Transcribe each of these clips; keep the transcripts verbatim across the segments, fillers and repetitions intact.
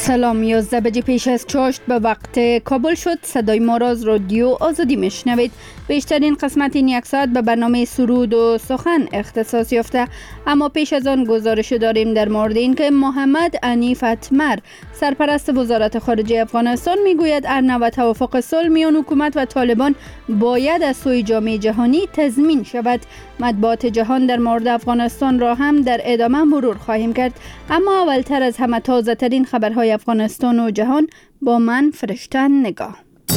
سلام. یازده بجه پیش از چاشت به وقت کابل شد. صدای ما را از رادیو آزادی میشنوید. بیشترین قسمت این یک ساعت به برنامه سرود و سخن اختصاص یافته، اما پیش از آن گزارش داریم در مورد اینکه محمد عنیف اتمر، سرپرست وزارت خارجه افغانستان، میگوید ارنه و توافق صلح میان حکومت و طالبان باید از سوی جامعه جهانی تضمین شود. مطبوعات جهان در مورد افغانستان را هم در ادامه مرور خواهیم کرد، اما اولتر از همه تازه ترین خبرهای افغانستان و جهان با من فرشته نگاه.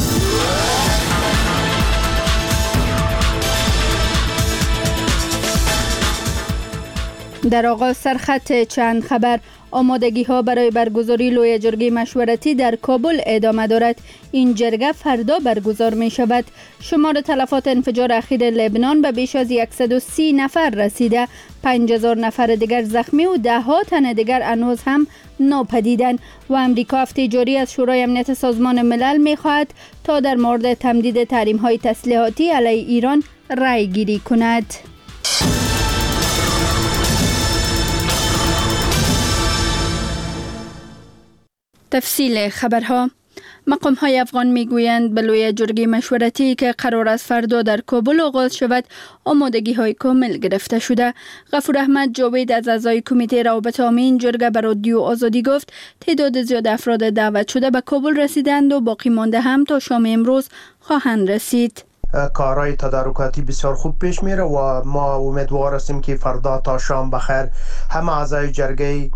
در آغاز سرخط چند خبر. آمادگی ها برای برگزاری لوی جرگه مشورتی در کابل ادامه دارد. این جرگه فردا برگزار می شود. شمار تلفات انفجار اخیر لبنان به بیش از صد و سی نفر رسیده. پنج هزار نفر دیگر زخمی و ده ها تن دیگر هنوز هم ناپدیدند. و امریکا هفته جاری از شورای امنیت سازمان ملل می خواهد تا در مورد تمدید تحریم های تسلیحاتی علیه ایران رأی گیری کند. تفصیل خبرها. مقام های افغان میگویند به لوی جرگه مشورتی که قرار است فردا در کابل آغاز شود آمادگی های کامل گرفته شده. غفور احمد جاوید از اعضای کمیته روابط عامه این جرگه به رادیو آزادی گفت تعداد زیاد افراد دعوت شده به کابل رسیدند و باقی مانده هم تا شام امروز خواهند رسید. کارهای تدارکاتی بسیار خوب پیش میره و ما امیدوار هستیم که فردا تا شام بخیر همه اعضای جرگه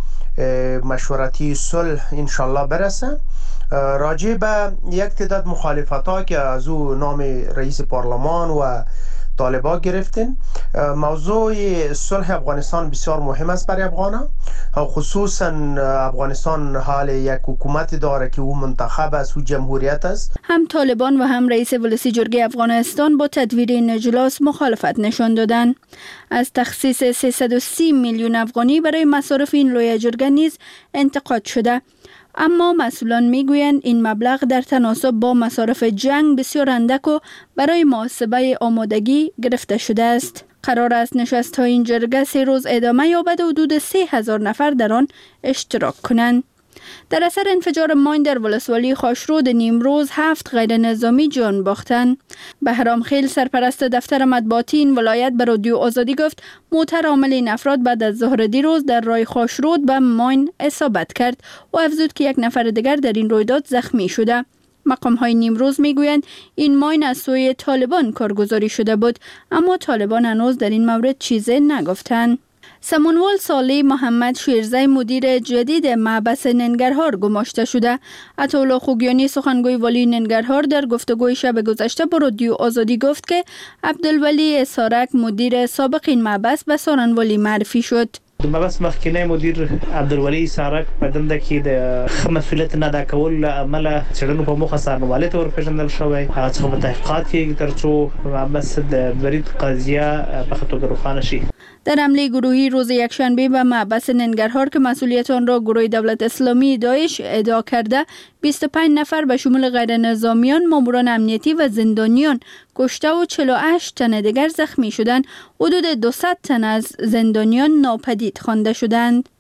مشورتی صلح انشالله برسه. راجع به یک تعداد مخالفت ها که از او نام رئیس پارلمان و طالبان گرفتین، موضوع صلح افغانستان بسیار مهم است برای افغانا، خصوصا افغانستان حال یک حکومت داره که او منتخب است و جمهوریت است. هم طالبان و هم رئیس ولسی جرگه افغانستان با تدویر این اجلاس مخالفت نشان دادند. از تخصیص سیصد و سی میلیون افغانی برای مصارف این لوی جرگه نیز انتقاد شده، اما مسئولان میگویند این مبلغ در تناسب با مصارف جنگ بسیار اندک و برای محاسبه آمادگی گرفته شده است. قرار است نشست های این جرگه سه روز ادامه یابد و حدود سه هزار نفر در آن اشتراک کنند. در اثر انفجار ماین در ولسوالی خاشرود نیمروز هفت غیر نظامی جان باختند. بهرام خیل، سرپرست دفتر مطبوعاتی این ولایت، به رادیو آزادی گفت موتر حامل این افراد بعد از ظهر دیروز در راه خاشرود به ماین اصابت کرد و افزود که یک نفر دیگر در این رویداد زخمی شده. مقام های نیمروز میگویند این ماین از سوی طالبان کارگزاری شده بود، اما طالبان هنوز در این مورد چیزی نگفتند. سمنوال صالح محمد شیرزی، مدیر جدید محبس ننگرهار گماشته شده. عطاالله خوگیانی، سخنگوی والی ننگرهار، در گفتگوی شب گذشته با رادیو آزادی گفت که عبدالولی اسارک، مدیر سابق این محبس، به سارنوالی معرفی شد. د محبس مخکنی مدیر عبدالولی اسارک په دنده کې د ښه مسؤلیت نه ادا کولو له امله څېړنو په موخه سارنوالۍ ته ورپېژندل شوی. هغه څخه به تحقیقات کېږي تر څو محبس د برید قضیه په ښه توګه روښانه شي. در حمله گروهی روز یکشنبه به محبس ننگرهار که مسئولیت آن را گروه دولت اسلامی داعش ادعا کرده، بیست و پنج نفر به شمول غیر نظامیان، ماموران امنیتی و زندانیان کشته و چهل و هشت تن دیگر زخمی شدند. حدود دویست تن از زندانیان ناپدید خوانده شدند.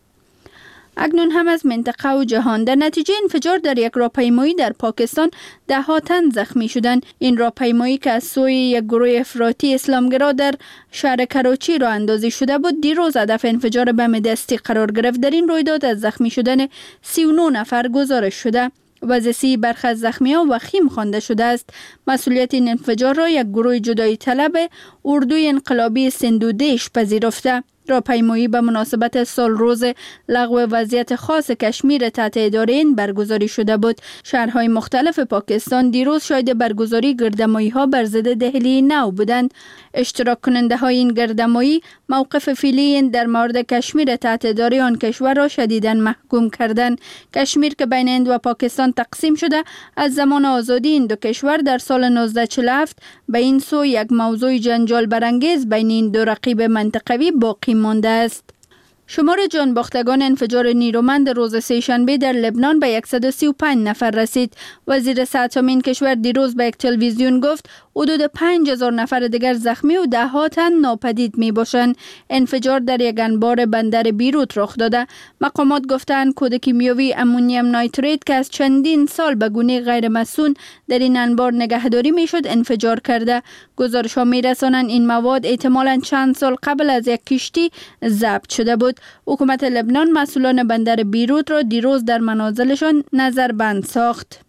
اکنون هم از منطقه و جهان. در نتیجه انفجار در یک راهپیمایی در پاکستان ده ها تن زخمی شدند. این راهپیمایی که از سوی یک گروه افراطی اسلامگرا در شهر کراچی راه اندازی شده بود، دیروز هدف انفجار بم دستی قرار گرفت. در این رویداد از زخمی شدن سی و نه نفر گزارش شده. وضعیت برخی از زخمیان وخیم خوانده شده است. مسئولیت این انفجار را یک گروه جدایی طلب اردوی انقلابی سندودیش پذیرفته. راهپیمایی به مناسبت سال روز لغو وضعیت خاص کشمیر تحت اداره این برگزاری شده بود. شهرهای مختلف پاکستان دیروز شاهد برگزاری گردمایی ها بر ضد دهلی نو بودند. اشتراک کننده های این گردمایی موقف فعلی در مورد کشمیر تحت اداره آن کشور را شدیداً محکوم کردند. کشمیر که بین هند و پاکستان تقسیم شده، از زمان آزادی این دو کشور در سال نوزده چهل و هفت به این سو یک موضوع جنجال برانگیز بین این دو رقیب منطقوی باقی مانده است. شمار جان باختگان انفجار نیرومند روز سه‌شنبه در لبنان به صد و سی و پنج نفر رسید. وزیر صحت این کشور دیروز به یک تلویزیون گفت حدود پنج هزار نفر دیگر زخمی و ده ها تن ناپدید می باشند. انفجار در یک انبار بندر بیروت رخ داده. مقامات گفتند کود کیمیاوی امونیم نایتریت که از چندین سال به گونه غیر مسئول در این انبار نگهداری می شد انفجار کرده. گزارش‌ها می رسانند این مواد احتمالاً چند سال قبل از یک کشتی ضبط شده بود. حکومت لبنان مسئولان بندر بیروت را دیروز در منازلشان نظربند ساخت.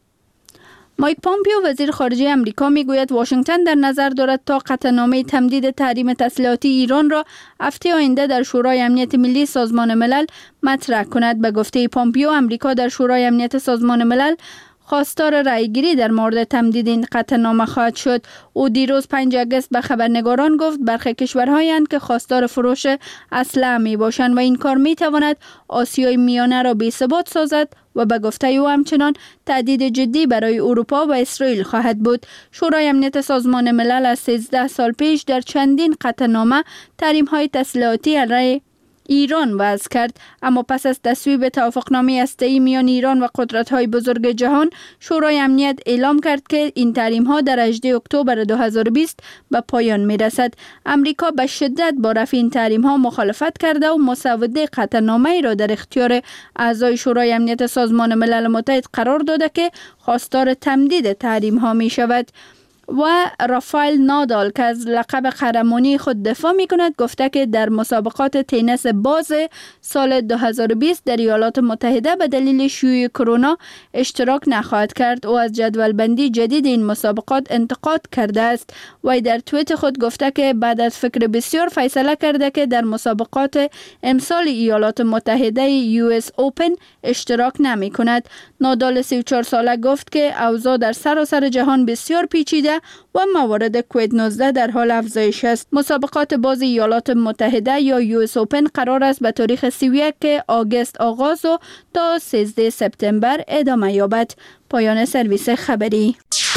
مایک پامپیو وزیر خارجه امریکا میگوید واشنگتن در نظر دارد تا قطعنامه تمدید تحریم تسلیحاتی ایران را هفته آینده در شورای امنیت ملی سازمان ملل مطرح کند. به گفته پامپیو امریکا در شورای امنیت سازمان ملل خواستار رأیگیری در مورد تمدید این قطعنامه خواهد شد. او دیروز پنجم آگوست به خبرنگاران گفت برخی کشورهایی هستند که خواستار فروش اسلحه می باشند و این کار می تواند آسیای میانه را بی‌ثبات سازد و به گفته او همچنان تهدید جدی برای اروپا و اسرائیل خواهد بود. شورای امنیت سازمان ملل از سیزده سال پیش در چندین قطعنامه تحریم‌های تسلیحاتی علیه ایران وضع کرد، اما پس از تصویب توافقنامه هسته‌ای میان ایران و قدرت‌های بزرگ جهان، شورای امنیت اعلام کرد که این تحریم‌ها در هجدهم اکتبر دو هزار و بیست به پایان می‌رسد. امریکا به شدت با رفع این تحریم‌ها مخالفت کرده و مسوده قطعنامه‌ای را در اختیار اعضای شورای امنیت سازمان ملل متحد قرار داده که خواستار تمدید تحریم‌ها می‌شود. و رافائل نادال که از لقب قهرمانی خود دفاع می کند گفته که در مسابقات تنیس باز سال دو هزار و بیست در ایالات متحده به دلیل شیوع کرونا اشتراک نخواهد کرد. او از جدول بندی جدید این مسابقات انتقاد کرده است. وی در توییت خود گفته که بعد از فکر بسیار فیصله کرده که در مسابقات امسال ایالات متحده یو اس اوپن اشتراک نمی کند. نادال سی و چهار ساله گفت که اوضاع در سراسر جهان بسیار پیچیده و موارد کووید نوزده در حال افزایش است. مسابقات باز ایالات متحده یا یو اس اوپن قرار است به تاریخ سی و یک آگوست آغاز و تا سیزده سپتامبر ادامه یابد. پایان سرویس خبری.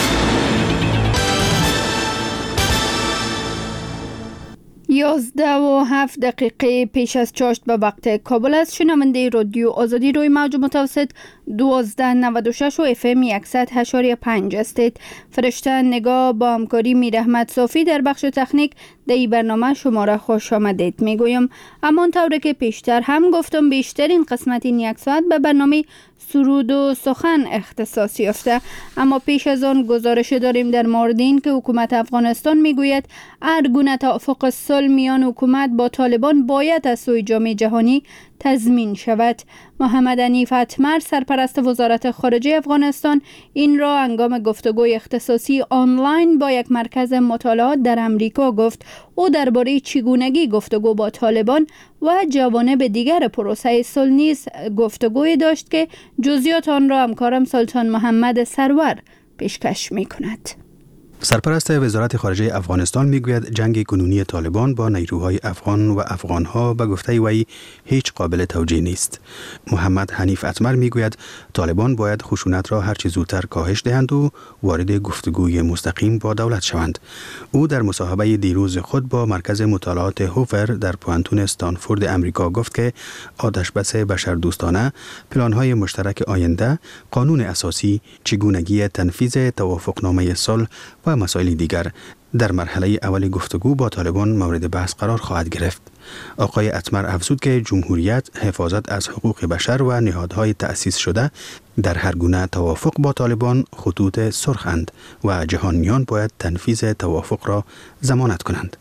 یازده و هفت دقیقه پیش از چاشت به وقت کابل است. شنونده رادیو آزادی روی موج متوسط دوازده نود و شش و اف ام صد و هشت و پنج هستید. فرشته نگاه با همکاری میر احمد صافی در بخش تکنیک در این برنامه شما را خوش آمدید میگویم. اما طوری که پیشتر هم گفتم بیشترین قسمت این یک ساعت به برنامه سرود و سخن اختصاص یافته. اما پیش از آن گزارش داریم در مورد این که حکومت افغانستان میگوید هر گونه توافق صلح میان حکومت با طالبان باید از سوی جامعه جهانی تضمین شود. محمد حنیف اتمر سرپرست وزارت خارجه افغانستان این را هنگام گفتگوی اختصاصی آنلاین با یک مرکز مطالعات در امریکا گفت. او درباره چگونگی گفتگو با طالبان و جوانب دیگر پروسه صلح نیز گفتگوی داشت که جزئیات آن را همکارم سلطان محمد سرور پیشکش می‌کند. سرپرست وزارت خارجه افغانستان میگوید جنگ کنونی طالبان با نیروهای افغان و افغانها به گفته وی هیچ قابل توجیه نیست. محمد حنیف اتمر میگوید طالبان باید خشونت را هرچه زودتر کاهش دهند و وارد گفتگوی مستقیم با دولت شوند. او در مصاحبه دیروز خود با مرکز مطالعات هوفر در پوانتون استانفورد امریکا گفت که آتشبس بشردوستانه، پلان‌های مشترک آینده، قانون اساسی، چگونگی تنفیذ توافقنامه صلح و مسائل دیگر در مرحله اول گفتگو با طالبان مورد بحث قرار خواهد گرفت. آقای اتمر افزود که جمهوریت، حفاظت از حقوق بشر و نهادهای تأسیس شده در هر گونه توافق با طالبان خطوط سرخند و جهانیان باید تنفیذ توافق را ضمانت کنند.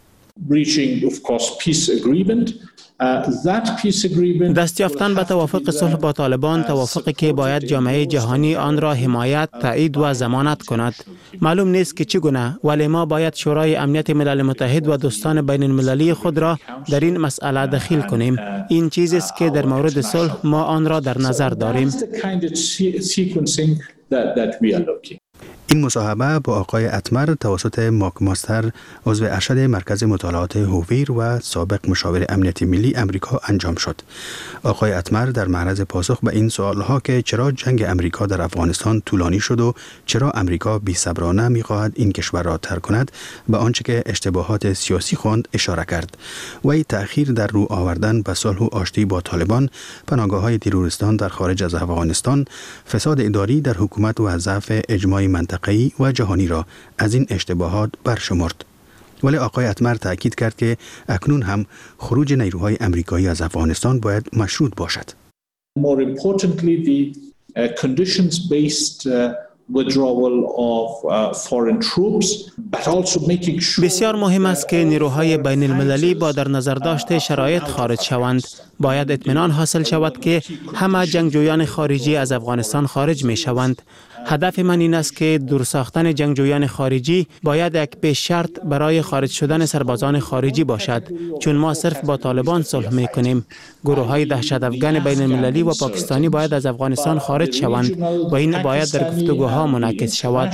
دست یافتن به توافق صلح با طالبان، توافقی که باید جامعه جهانی آن را حمایت، تایید و ضمانت کند. معلوم نیست که چگونه، ولی ما باید شورای امنیت ملل متحد و دوستان بین المللی خود را در این مسئله دخیل کنیم. این چیزی است که در مورد صلح ما آن را در نظر داریم. این مصاحبه با آقای اتمر توسط ماک ماستر عضو ارشد مرکز مطالعات هوویر و سابق مشاور امنیت ملی امریکا انجام شد. آقای اتمر در معرض پاسخ به این سوالها که چرا جنگ امریکا در افغانستان طولانی شد و چرا امریکا بی‌صبرانه می‌خواهد این کشور را ترک کند به آنچه که اشتباهات سیاسی خواند اشاره کرد. وی تأخیر در رو آوردن به صلح و آشتی با طالبان، پناهگاه‌های تروریستان در خارج از افغانستان، فساد اداری در حکومت و ضعف اجماع منطقه‌ای و جهانی را از این اشتباهات برشمرد. ولی آقای اتمر تأکید کرد که اکنون هم خروج نیروهای امریکایی از افغانستان باید مشروط باشد. More importantly, the uh, conditions-based uh, withdrawal of uh, foreign troops, but also making sure بسیار مهم است که نیروهای بین المللی با در نظر داشت شرایط خارج شوند. باید اطمینان حاصل شود که همه جنگجویان خارجی از افغانستان خارج می شوند. هدف من این است که دور ساختن جنگجویان خارجی باید یک پیش شرط برای خارج شدن سربازان خارجی باشد، چون ما صرف با طالبان صلح می کنیم. گروه های دهشت افغان بین المللی و پاکستانی باید از افغانستان خارج شوند و این باید در گفتگوها منعکس شود.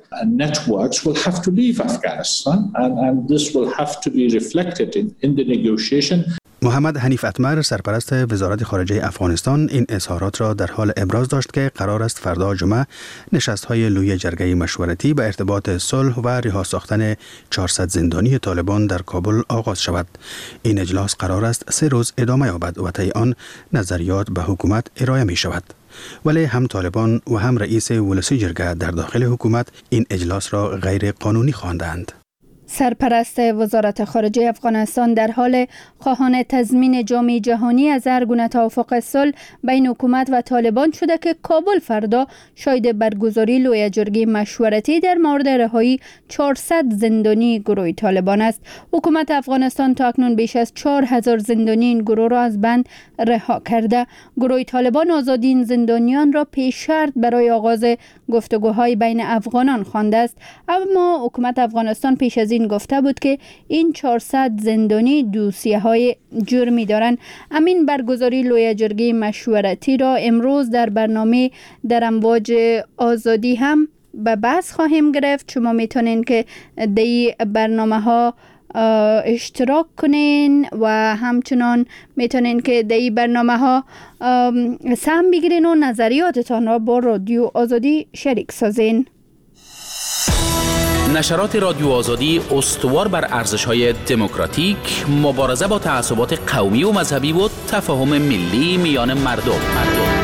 محمد حنیف اتمر سرپرست وزارت خارجه افغانستان این اظهارات را در حال ابراز داشت که قرار است فردا جمعه نشست‌های لوی جرگه مشورتی به ارتباط صلح و رها ساختن چهارصد زندانی طالبان در کابل آغاز شود. این اجلاس قرار است سه روز ادامه یابد و طی آن نظریات به حکومت ارائه می شود. ولی هم طالبان و هم رئیس ولسی جرگه در داخل حکومت این اجلاس را غیر قانونی خواندند. سرپرست وزارت خارجه افغانستان در حال خواهان تضمین جامعه جهانی از هر گونه توافق صلح بین حکومت و طالبان شده که کابل فردا شاهد برگزاری لوی جرگه مشورتی در مورد رهایی چهارصد زندانی گروه طالبان است. حکومت افغانستان تاکنون بیش از چهار هزار زندانی این گروه را از بند رها کرده. گروه طالبان آزادی این زندانیان را پیش شرط برای آغاز گفتگوهای بین افغانان خوانده است، اما حکومت افغانستان پیش از این گفته بود که این چهارصد زندانی دوسیه های جرمی دارند. امین برگزاری لوی جرگه مشورتی را امروز در برنامه در امواج آزادی هم به بحث خواهیم گرفت. شما میتونین که دی برنامه ها اشتراک کنین و همچنان میتونین که دی برنامه ها سهم بگیرین و نظریاتتان را با رادیو آزادی شریک سازین. نشرات رادیو آزادی استوار بر ارزش‌های دموکراتیک، مبارزه با تعصبات قومی و مذهبی و تفاهم ملی میان مردم. مردم.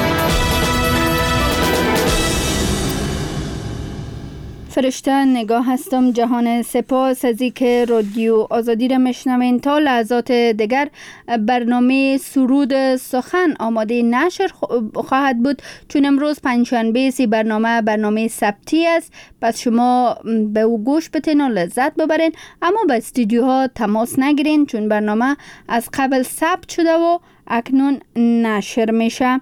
فرشته نگاه هستم جهان سپاس از اینکه رادیو آزادی را میشنوین. تا لحظات دیگر برنامه سرود سخن آماده نشر خواهد بود، چون امروز پنجشنبه سی برنامه برنامه ثبتی است، پس شما به او گوش بتین و لذت ببرین، اما به استودیوها تماس نگیرین چون برنامه از قبل ثبت شده و اکنون نشر میشه.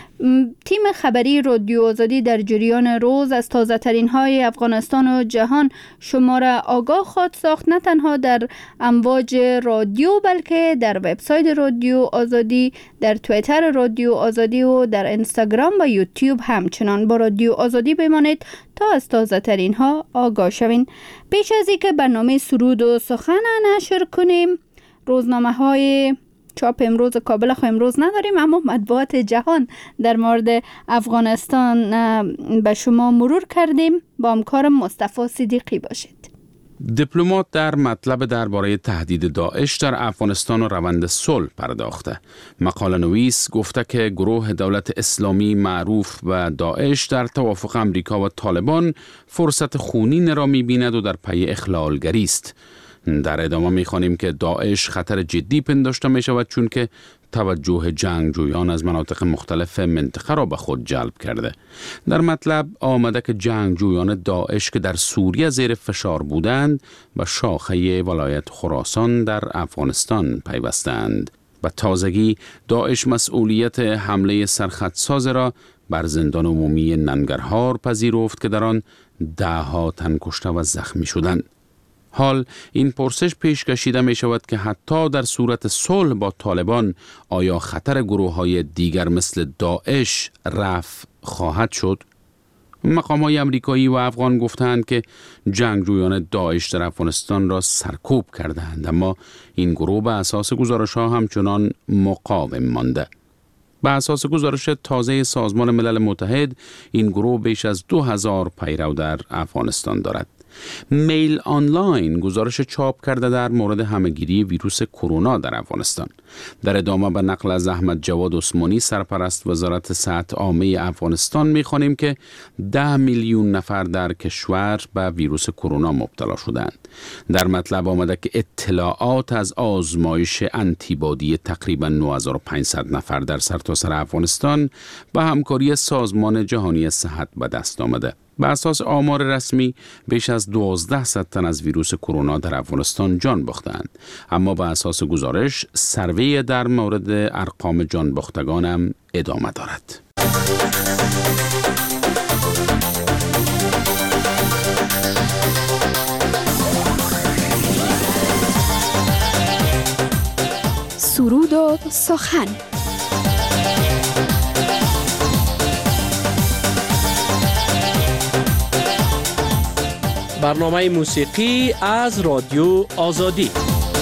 تیم خبری رادیو آزادی در جریان روز از تازه ترین های افغانستان و جهان شما را آگاه خواهد ساخت، نه تنها در امواج رادیو بلکه در وبسایت رادیو آزادی، در توییتر رادیو آزادی و در اینستاگرام و یوتیوب. همچنان با رادیو آزادی بمانید تا از تازه ترین ها آگاه شوین. پیش از اینکه برنامه سرود و سخن نشر کنیم، روزنامه های چاپ امروز کابل خو امروز نداریم، اما مطبوعات جهان در مورد افغانستان به شما مرور کردیم. با همکارم مصطفی صدیقی باشید. دیپلمات در مطلب درباره تهدید داعش در افغانستان و روند صلح پرداخته. مقاله نویس گفته که گروه دولت اسلامی معروف و داعش در توافق امریکا و طالبان فرصت خونین را می‌بیند و در پی اخلالگری است. در ادامه می‌خوانیم که داعش خطر جدی پنداشته می‌شود چون که توجه جنگجویان از مناطق مختلف منطقه را به خود جلب کرده. در مطلب آمده که جنگجویان داعش که در سوریه زیر فشار بودند و شاخه ولایت خراسان در افغانستان پیوستند. و تازگی داعش مسئولیت حمله سرخطساز را بر زندان عمومی ننگرهار پذیرفت که در آن ده ها تن کشته و زخمی شدند. حال این پرسش پیش کشیده می شود که حتی در صورت صلح با طالبان آیا خطر گروه های دیگر مثل داعش رفع خواهد شد؟ مقام‌های آمریکایی و افغان گفتند که جنگجویان داعش در افغانستان را سرکوب کردند، اما این گروه به اساس گزارش‌ها همچنان مقاوم مانده. به اساس گزارش تازه سازمان ملل متحد، این گروه بیش از دو هزار پیرو در افغانستان دارد. میل آنلاین گزارش چاپ کرده در مورد همهگیری ویروس کرونا در افغانستان. در ادامه به نقل از احمد جواد عثمانی، سرپرست وزارت صحت عامه افغانستان، می‌خوانیم که ده میلیون نفر در کشور به ویروس کرونا مبتلا شدند. در مطلب آمده که اطلاعات از آزمایش آنتیبادی تقریباً نه هزار و پانصد نفر در سرتاسر افغانستان به همکاری سازمان جهانی صحت به دست آمده. به اساس آمار رسمی بیش از دوازده صد تن از ویروس کرونا در افغانستان جان باختند، اما به اساس گزارش سروی در مورد ارقام جان باختگان هم ادامه دارد. سرود و سخن. برنامه موسیقی از رادیو آزادی.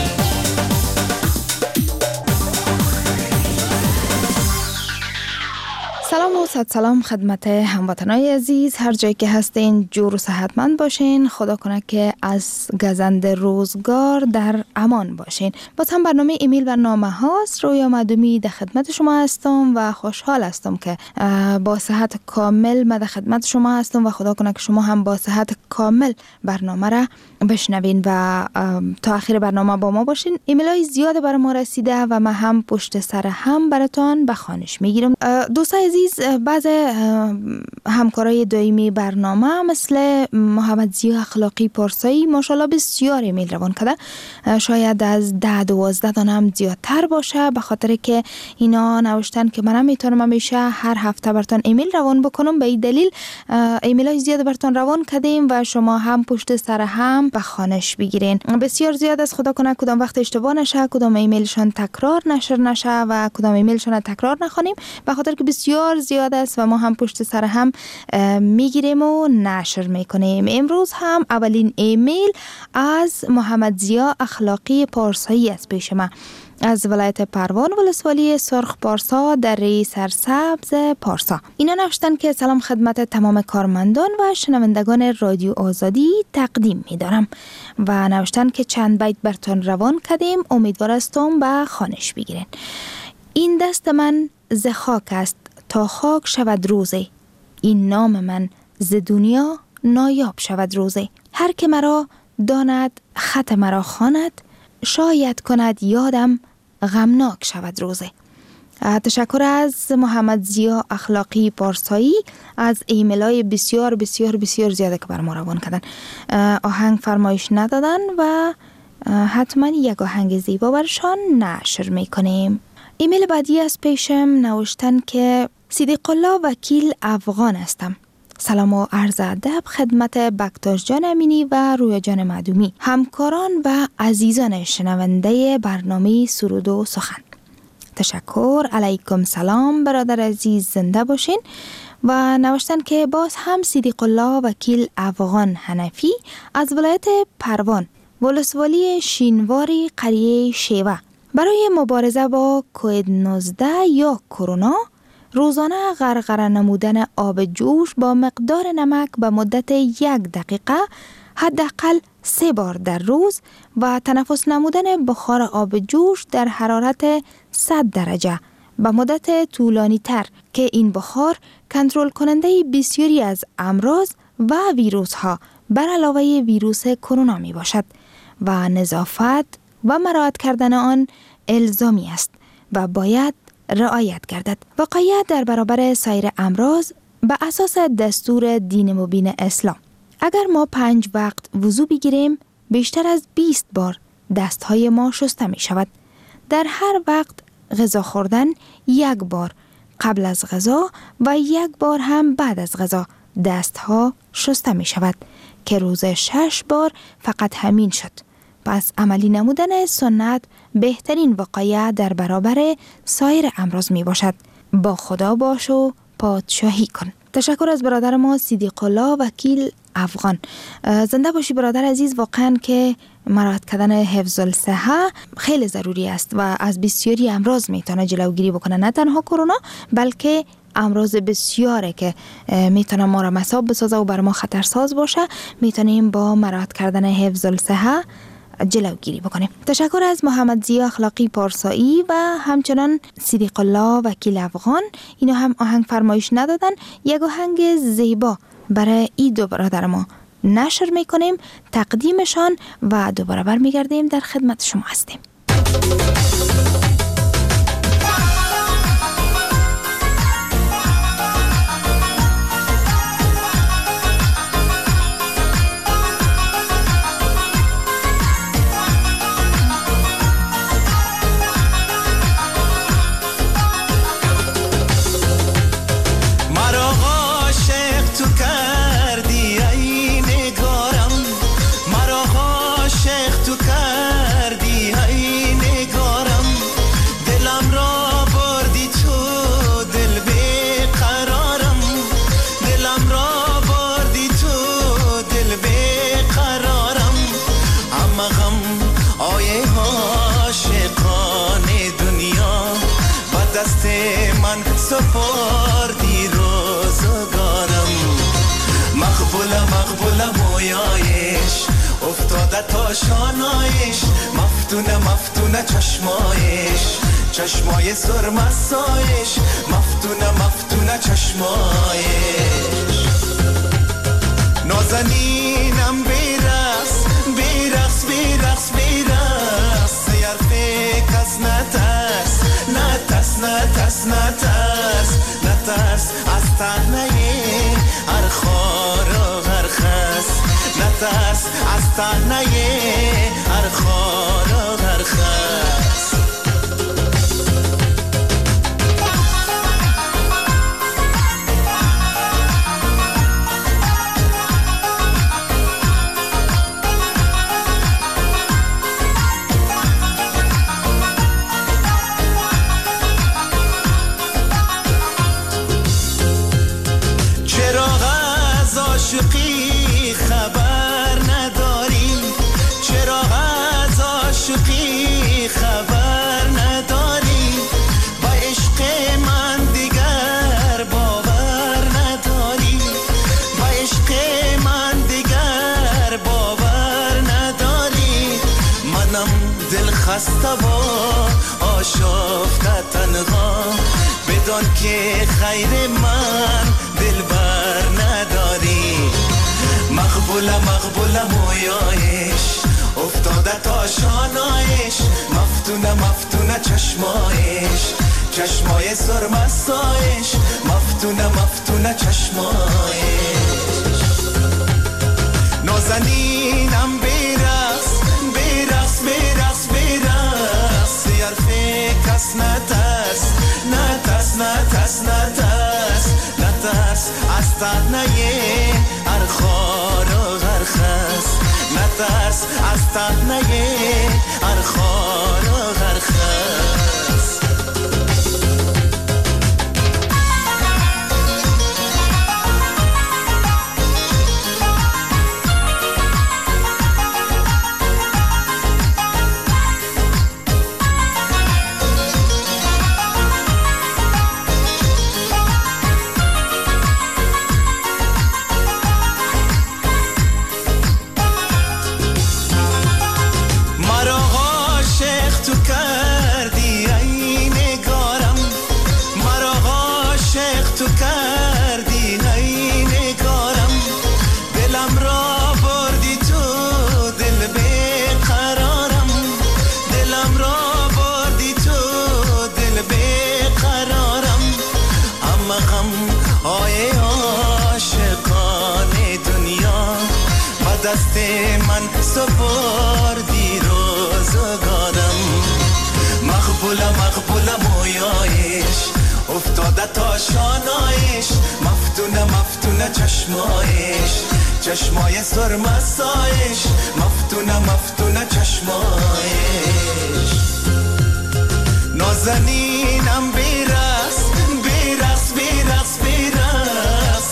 سلام و صد سلام خدمت هموطنای عزیز، هر جایی که هستین جور و صحتمند باشین. خدا کنه که از گزند روزگار در امان باشین. باز هم برنامه ایمیل برنامه هاست. رویا مدومی در خدمت شما هستم و خوشحال هستم که با صحت کامل من در خدمت شما هستم و خدا کنه که شما هم با صحت کامل برنامه را بشنوین و تا آخر برنامه با ما باشین. ایمیل های زیاد بر ما رسیده و من هم پشت سر هم براتون به خوانش میگیرم. دوستان عزیز، بعض همکارای دائمی برنامه مثل محمد ضیا اخلاقی پارسایی ماشاءالله بسیار ایمیل روان کرده، شاید از ده دوازده دانه هم زیادتر باشه، به خاطر که اینا نوشتن که منم میتونم همیشه هر هفته براتون ایمیل روان بکنم. به این دلیل ایمیل های زیاد براتون روان کردیم و شما هم پشت سر هم به خوانش بگیرین. بسیار زیاد از خدا کنه کدام وقت اشتباه نشه، کدام ایمیلشون تکرار نشر نشه و کدام ایمیلشون تکرار نخونیم، به خاطر که بسیار زیاد است و ما هم پشت سر هم میگیریم و نشر میکنیم. امروز هم اولین ایمیل از محمد ضیا اخلاقی پارسایی است پیش ما، از ولایت پروان ولسوالی سرخ پارسا در سرسبز پارسا. اینا نوشتن که سلام خدمت تمام کارمندان و شنوندگان رادیو آزادی تقدیم می‌دارم و نوشتن که چند بیت براتون روان کردیم، امیدوار هستم به خوانش بگیرین. این دست من ز خاک است تا خاک شود روزه، این نام من ز دنیا نایاب شود روزه. هر که مرا داند خط مرا خواند، شاید کند یادم غمناک شود روزه. تشکر از محمد ضیا اخلاقی پارسایی از ایمیلای بسیار بسیار بسیار زیاده که بر ما روان کردن. آهنگ فرمایش ندادن و حتما یک آهنگ زیبا برشان نشر میکنیم. ایمیل بعدی از پیشم نوشتن که صدیق الله وکیل افغان هستم. سلام و عرض ادب خدمت بکتاش جان امینی و رویا جان معدومی، همکاران و عزیزان شنونده برنامه سرود و سخن. تشکر. علیکم سلام برادر عزیز، زنده باشین. و نوشتن که باز هم صدیق الله وکیل افغان حنفی از ولایت پروان ولسوالی شینواری قریه شیوه، برای مبارزه با کووید نوزده یا کرونا روزانه غرغره نمودن آب جوش با مقدار نمک به مدت یک دقیقه حداقل سه بار در روز و تنفس نمودن بخار آب جوش در حرارت صد درجه به مدت طولانی تر که این بخار کنترل کننده بسیاری از امراض و ویروس ها بر علاوه ویروس کرونا می باشد و نظافت و مراعات کردن آن الزامی است و باید رعایت گردد. وقایت در برابر سایر امراض به اساس دستور دین مبین اسلام. اگر ما پنج وقت وضو بگیریم بیشتر از بیست بار دستهای ما شسته می شود. در هر وقت غذا خوردن یک بار قبل از غذا و یک بار هم بعد از غذا دستها شسته می شود که روز شش بار فقط همین شد. پس عملی نمودن سنت بهترین وقایع در برابر سایر امراض می باشد. با خدا باش و پادشاهی کن. تشکر از برادر ما صدیق الله وکیل افغان. زنده باشی برادر عزیز. واقعا که مراعات کردن حفظ الصحه خیلی ضروری است و از بسیاری امراض میتونه جلوگیری بکنه، نه تنها کرونا بلکه امراض بسیاره که میتونه ما را مصاب بسازه و بر ما خطرساز باشه، میتونیم با مراعات کردن حفظ الصحه جلوگیری بکنیم. تشکر از محمد ضیا اخلاقی پارسایی و همچنان صدیق الله وکیل افغان. اینا هم آهنگ فرمایش ندادن. یک آهنگ زیبا برای این دو برادر ما نشر میکنیم، تقدیمشان و دوباره برمیگردیم در خدمت شما هستیم. سپردی روزگارم، مقبوله مقبوله مویایش افتاده تا شانایش، مفتونه مفتونه چشمایش، چشمای سرمسایش، مفتونه مفتونه چشمایش. نازنینم بیرقص بیرقص بیرقص بیرقص، یرفه کس نترس نترس نترس نترس نترس از تنهی هر خار و هر خس، نترس از تنهی هر خار و هر خس. عاشقی خبر نداری، چرا از عاشقی خبر نداری، با عشق من دیگر باور نداری، با عشق من دیگر باور نداری. منم دل خسته و آشفته تنها، بدان که خیر من دل بر نداری. مقبوله مقبوله مویایش افتاده تا شانایش، مفتونه مفتونه چشمایش، چشمای سرمسایش، مفتونه مفتونه چشمایش. نازنینم بیرقص بیرقص بیرقص بیرقص، یرفه کس نترس نترس نترس نترس نترس از تنهی هر خار و هر خس، نترس از تنهی هر خار و هر خس. دست من سپردی روزگارم، مقبوله مقبوله مویایش افتاده تا شانایش، مفتونه مفتونه چشمایش، چشمای سرمسایش، مفتونه مفتونه چشمایش. نازنینم بیرقص بیرقص بیرقص بیرقص،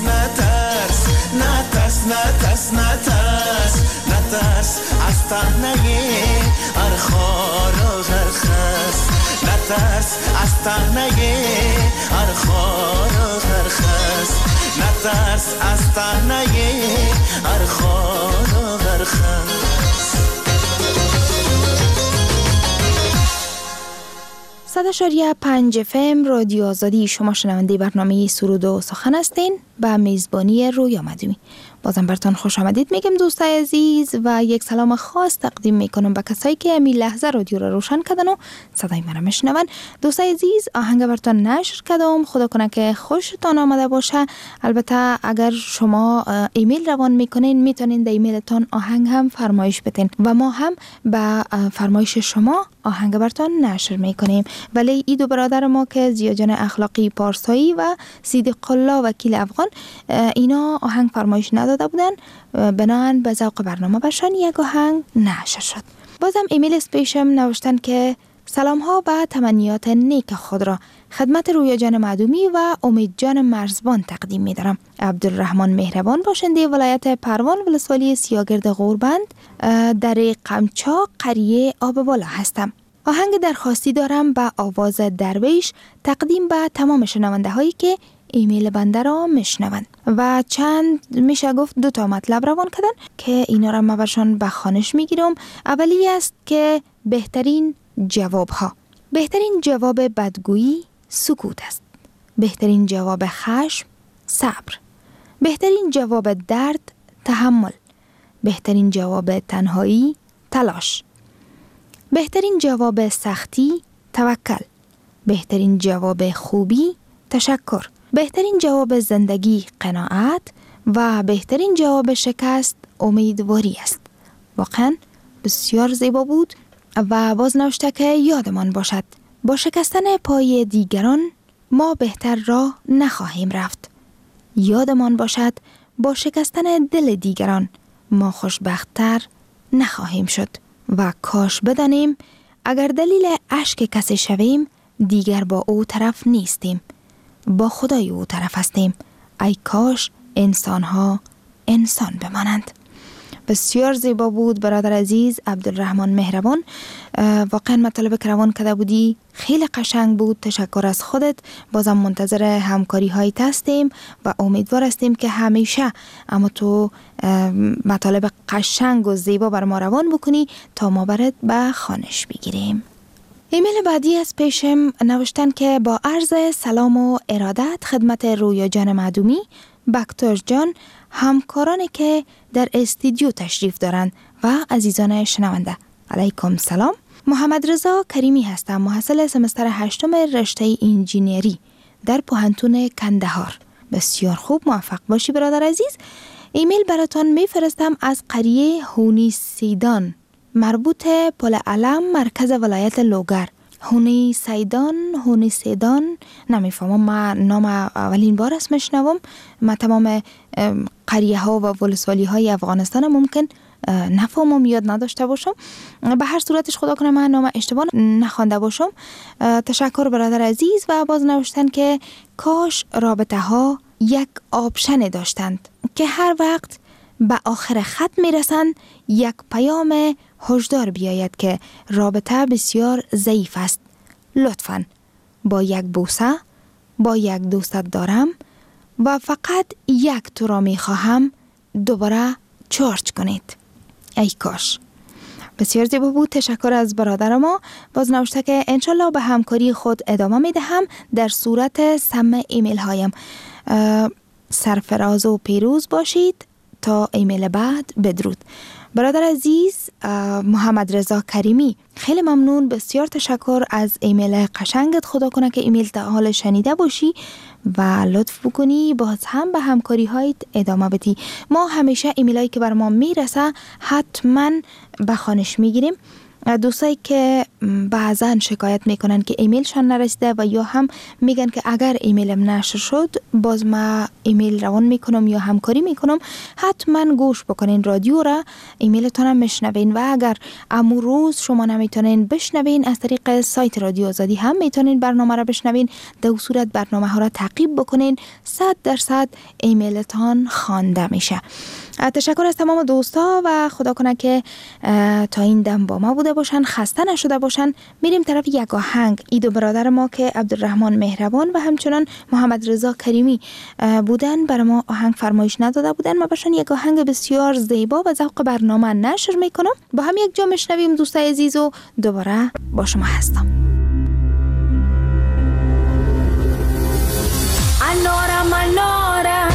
نترس نترس نترس نترس نترس از تنهایی هر خار و هر خس نترس از تنهایی هر خار و هر خس نترس از تنهایی هر خار و هر خس. صد و شش پنج اف ام رادیو آزادی، شما شنونده برنامه سرود و سخن هستین با میزبانی رویا مدومی. بازم براتون خوش آمدید میگم دوستای عزیز و یک سلام خاص تقدیم میکنم به کسایی که امی لحظه رادیو رو روشن کردن و صدای من میشنون. دوستای عزیز، آهنگ براتون نشر کردم، خدا کنه که خوشتون آمده باشه. البته اگر شما ایمیل روان میکنین میتونین در ایمیلتون آهنگ هم فرمایش بدین و ما هم به فرمایش شما آهنگ براتون نشر میکنیم. ولی ای دو برادر ما که زیاجان اخلاقی پارسایی و سیدی قلا وکیل افغان، اینا آهنگ فرمایش نداده بودن، بناهن به ذوق برنامه برشان یک آهنگ نشر شد. بازم ایمیل سپیشم نوشتن که سلام ها و تمنیات نیک خود را خدمت رویا جان معدومی و امید جان مرزبان تقدیم می دارم. عبدالرحمن مهربان، باشنده ولایت پروان ولسوالی سیاگرد غوربند در قمچا قریه آب بالا هستم. آهنگ درخواستی دارم به آواز درویش تقدیم به تمام شنونده هایی که ایمیل بنده را میشنوند و چند میشه گفت دو تا مطلب روان کردن که اینا را ما برشان به خوانش میگیرم. اولی است که بهترین جواب ها. بهترین جواب بدگویی سکوت است. بهترین جواب خشم صبر. بهترین جواب درد تحمل. بهترین جواب تنهایی تلاش. بهترین جواب سختی توکل. بهترین جواب خوبی تشکر. بهترین جواب زندگی قناعت و بهترین جواب شکست امیدواری است. واقعا بسیار زیبا بود و باز نوشته که یادمان باشد با شکستن پای دیگران ما بهتر راه نخواهیم رفت. یادمان باشد با شکستن دل دیگران ما خوشبخت‌تر نخواهیم شد و کاش بدانیم اگر دلیل اشک کسی شویم دیگر با او طرف نیستیم، با خدای او طرف هستیم. ای کاش انسان ها انسان بمانند. بسیار زیبا بود برادر عزیز عبدالرحمن مهربان. واقعا مطالب که روان کرده بودی خیلی قشنگ بود. تشکر از خودت. بازم منتظر همکاری هایت هستیم و امیدوار هستیم که همیشه اما تو مطالب قشنگ و زیبا بر ما روان بکنی تا ما برات به خوانش بگیریم. ایمیل بعدی از پیشم نوشتن که با عرض سلام و ارادت خدمت رویا جان معدومی، بکتر جان، همکارانی که در استودیو تشریف دارند و عزیزان شنونده. علیکم سلام. محمد رضا کریمی هستم، محصل سمستر هشتم رشته انجینری در پوهنتون کندهار. بسیار خوب، موفق باشی برادر عزیز. ایمیل براتون میفرستم از قریه هونی سیدان مربوط پل علم مرکز ولایت لوگر. هونی سیدان، هونی سیدان، نمیفهمم، من نام اولین بار اسمش میشنوم. من تمام قریه ها و ولسوالی های افغانستان ممکن نفهمم، یاد نداشته باشم. به هر صورتش خدا کنه من نام اشتباه نخوانده باشم. تشکر برادر عزیز. و باز نوشتن که کاش رابطه ها یک آپشن داشتند که هر وقت به آخر خط میرسند یک پیام هشدار بیاید که رابطه بسیار ضعیف است. لطفاً با یک بوسه، با یک دوستت دارم و فقط یک تو را میخواهم دوباره چارج کنید. ای کاش. بسیار زیبا بود. تشکر از برادر ما. باز نوشته که انشالله به همکاری خود ادامه میدهم در صورت سم ایمیل هایم. سرفراز و پیروز باشید. تا ایمیل بعد بدرود. برادر عزیز محمد رضا کریمی، خیلی ممنون، بسیار تشکر از ایمیل قشنگت. خدا کنه که ایمیل تا حال شنیده باشی و لطف بکنی باز هم به همکاری هایت ادامه بدی. ما همیشه ایمیل هایی که بر ما میرسه حتما به خوانش میگیریم دوستایی که بعضا شکایت میکنن که ایمیلشان نرسیده و یا هم میگن که اگر ایمیلم نشر شد باز ما ایمیل روان میکنم یا همکاری میکنم، حتما گوش بکنین رادیو را، ایمیلتون هم میشنوین و اگر امو روز شما نمیتونین بشنوین از طریق سایت رادیو آزادی هم میتونین برنامه را بشنوین. در صورت برنامه ها را تعقیب بکنین، صد درصد ایمیلتان خوانده میشه. تشکر از تمام دوستا و خدا کنه که تا این دم با ما بوده باشن، خسته نشده باشن. میریم طرف یک آهنگ. ای دو برادر ما که عبدالرحمن مهربان و همچنان محمد رضا کریمی بودن برای ما آهنگ فرمایش نداده بودن. ما باشن یک آهنگ بسیار زیبا و ذوق برنامه نشر میکنم. با هم یک جا میشنویم دوستای عزیز و دوباره با شما هستم. انورم انورم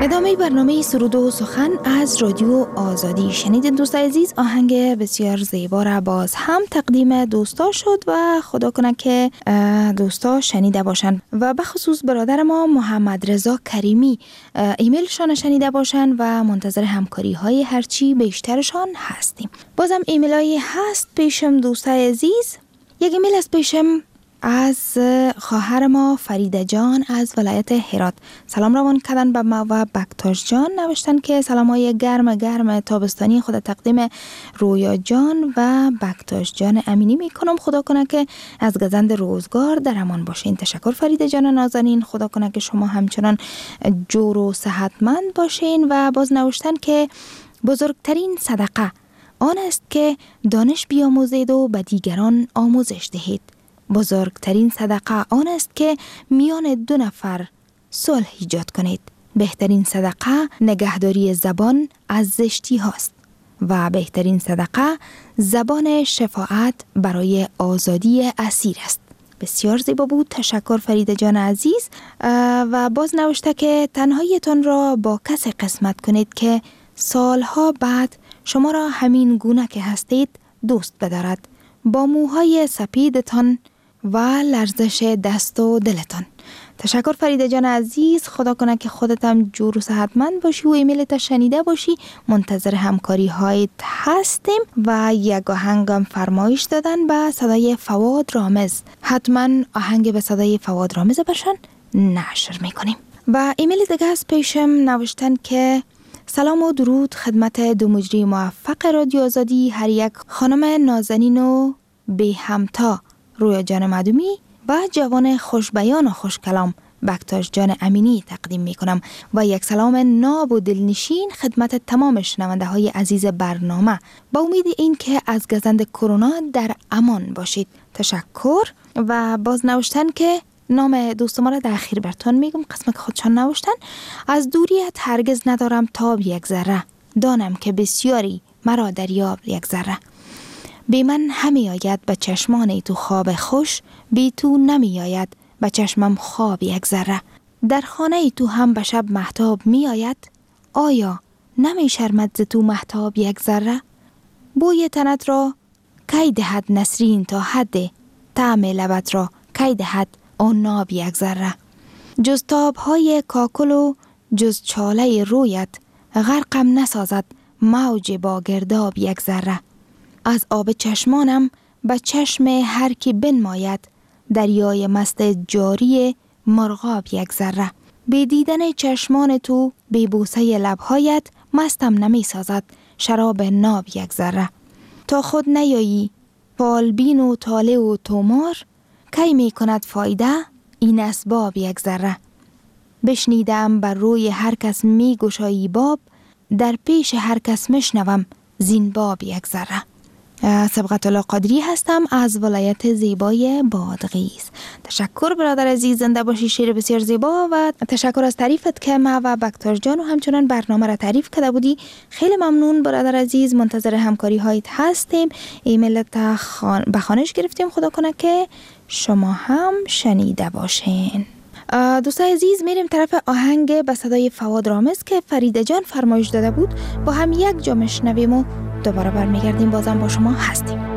ادامه برنامه سرود و سخن از رادیو آزادی شنیدید دوستای عزیز. آهنگ بسیار زیبا را باز هم تقدیم دوستا شد و خدا کنه که دوستا شنیده باشن و بخصوص برادر ما محمد رضا کریمی ایمیلشان شنیده باشن و منتظر همکاری های هرچی بیشترشان هستیم. بازم ایمیل هایی هست پیشم دوستای عزیز. یک ایمیل از پیشم از خواهر ما فریده جان از ولایت هرات. سلام روان کردن به ما و بکتاش جان. نوشتن که سلام های گرم گرم تابستانی خود تقدیم رویا جان و بکتاش جان امینی میکنم. خدا کنه که از گزند روزگار در امان باشین. تشکر فریده جان نازنین. خدا کنه که شما همچنان جور و صحتمند باشین. و باز نوشتن که بزرگترین صدقه آن است که دانش بیاموزید و به دیگران آموزش دهید. بزرگترین صدقه آن است که میان دو نفر صلح ایجاد کنید. بهترین صدقه نگهداری زبان از زشتی هاست و بهترین صدقه زبان شفاعت برای آزادی اسیر است. بسیار زیبا بود. تشکر فریده جان عزیز. و باز نوشته که تنهایتان را با کسی قسمت کنید که سالها بعد شما را همین گونه که هستید دوست بدارد، با موهای سپیدتان و لرزش دست و دلتان. تشکر فریده جان عزیز. خدا کنه که خودت هم جور و صحتمند باشی و ایمیلت شنیده باشی. منتظر همکاری هایت هستیم. و یک آهنگم فرمایش دادن به صدای فواد رامز. حتما آهنگ به صدای فواد رامز برشان نشر میکنیم. و ایمیل دیگه از پیشم نوشتن که سلام و درود خدمت دو مجری موفق رادیو آزادی، هر یک خانم نازنین و بی همتا رویا جان مدومی و جوان خوشبیان و خوش کلام بکتاش جان امینی تقدیم می کنم و یک سلام ناب و دلنشین خدمت تمام شنونده های عزیز برنامه با امید این که از گزند کرونا در امان باشید. تشکر. و باز نوشتن که نام دوست ما را در اخیر برتون میگم، قسم که خودشان نوشتن. از دوریت هرگز ندارم تاب یک ذره، دانم که بسیاری مرا دریاب یک ذره. بی من همی آید به چشمان تو خواب خوش، بی تو نمی آید به چشمم خواب یک ذره. در خانه تو هم به شب مهتاب می آید، آیا نمی شرمد ز تو مهتاب یک ذره. بوی تنت را کی دهد نسرین تا حد، طعم لبت را کی دهد آن ناب یک ذره. جز تاب های کاکل و جز چاله رویت، غرقم نسازد موج با گرداب یک ذره. از آب چشمانم به چشم هر کی بنماید، دریای مست جاری مرغاب یک ذره. به دیدن چشمان تو به بوسه لبهایت، مستم نمی سازد شراب ناب یک ذره. تا خود نیایی فالبین و طالع و تومار، کی می کند فایده این اسباب یک ذره. بشنیدم بر روی هر کس می گشایی باب، در پیش هر کس مشنوم زین باب یک ذره. سبقت الله قادری هستم از ولایت زیبای بادغیس. تشکر برادر عزیز، زنده باشی. شعر بسیار زیبا و تشکر از تعریفت که ما و بکتار جان و همچنان برنامه را تعریف کرده بودی. خیلی ممنون برادر عزیز. منتظر همکاری هایت هستیم. ایمیلت خان... به خانش گرفتیم. خدا کنه که شما هم شنیده باشین. دوستای عزیز میریم طرف آهنگ به صدای فواد رامز که فریده جان فرمایش داده بود. با هم یک جا میشنویم و دوباره برمیگردیم. بازم با شما هستیم.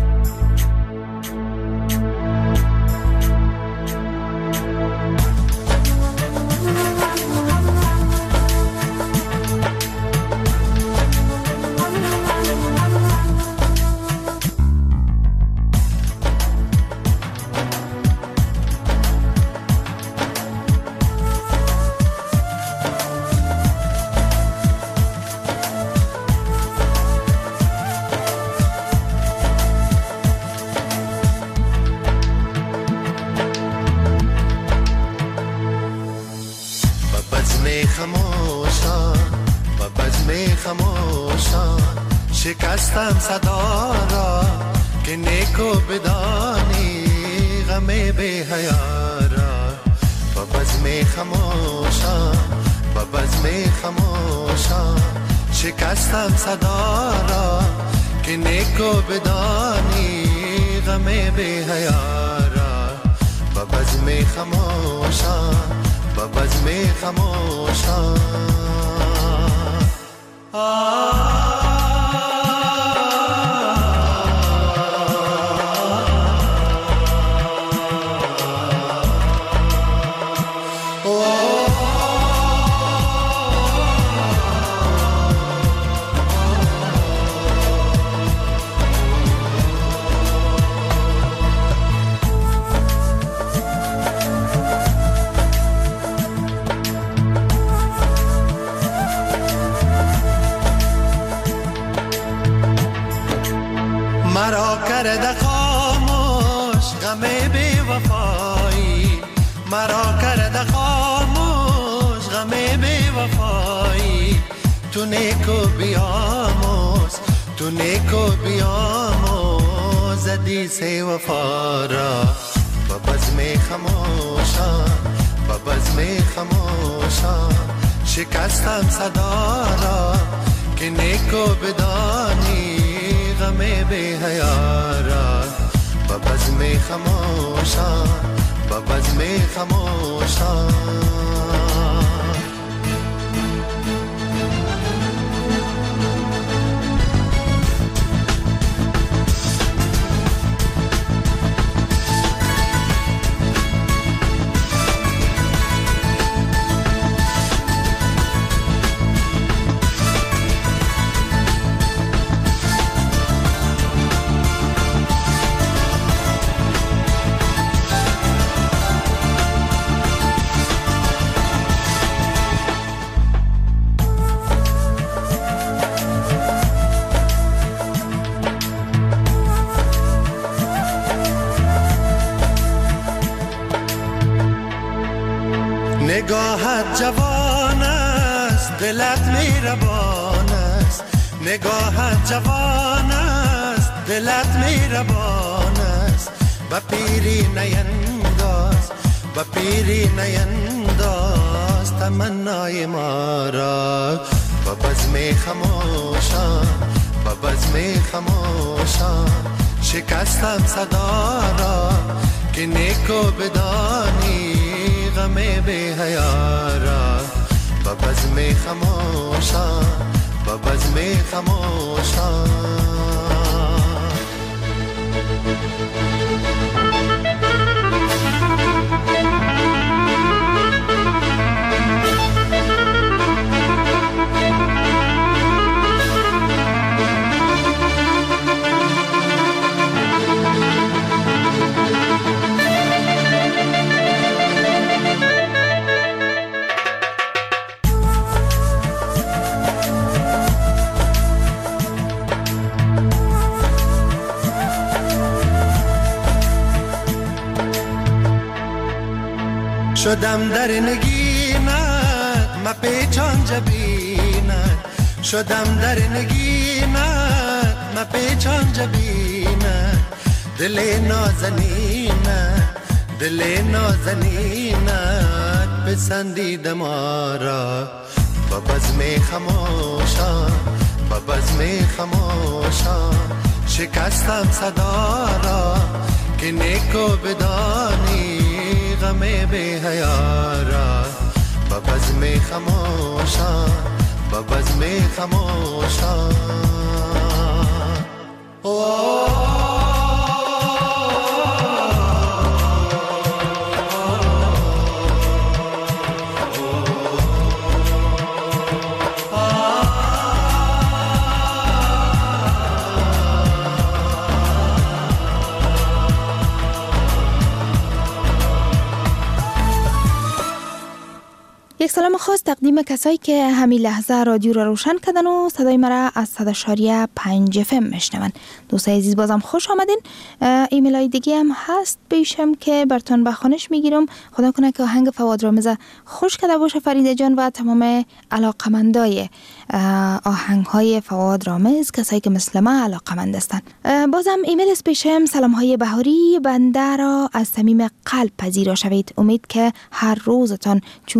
شکستم صدا را که نیکو بدانی غم بی حیا را. با بزم خموشان با بزم خموشان شکستم صدا را که نیکو بدانی غم بی حیا را. با بزم خموشان با بزم خموشان مرا کرده خاموش غم بی وفایی، مرا کرده خاموش غم بی وفایی. تو نیکو بیاموز، تو نیکو بیاموز حدیث وفا را. با بزم خموشان، با بزم خموشان شکستم صدا را که نیکو بدانی غم بی حیارا. با بزم خموشان، با بزم خموشان. نگاهت جوان است، دلت میربان است. نگاهت جوان است، دلت میربان است. با پیری نینداز، با پیری نینداز تمنای ما را. با بزم خموشان، با بزم خموشان شکستم صدا را که نیکو بدانی غم بی حیارا. با بزم خموشان، با بزم خموشان. شدم در نگینت مپیچان جبینت. شدم در نگینت مپیچان جبینت. دل نازنینت، دل نازنینت پسندید ما را. با بزم خموشان، با بزم خموشان شکستم صدا را که نیکو بدانی غم بی حیارا. با بزم خموشان، با بزم خموشان. یک سلام خاص تقدیم کسایی که همین لحظه رادیو را روشن کردن و صدای مرا از صد و شش پنج اف ام میشنون. دوستای عزیز بازم خوش آمدین. ایمیل های دیگه هم هست بیشم که براتون به خوانش میگیرم. خدا کنه که آهنگ فواد رامز خوش کرده باشه فریده جان و تمام علاقمندای آهنگ های فواد رامز، کسایی که مثل ما علاقمند هستن. بازم ایمیل اسپیشم سلام های بهاری بنده را از صمیم قلب پذیرا شوید. امید که هر روزتان چون تراوت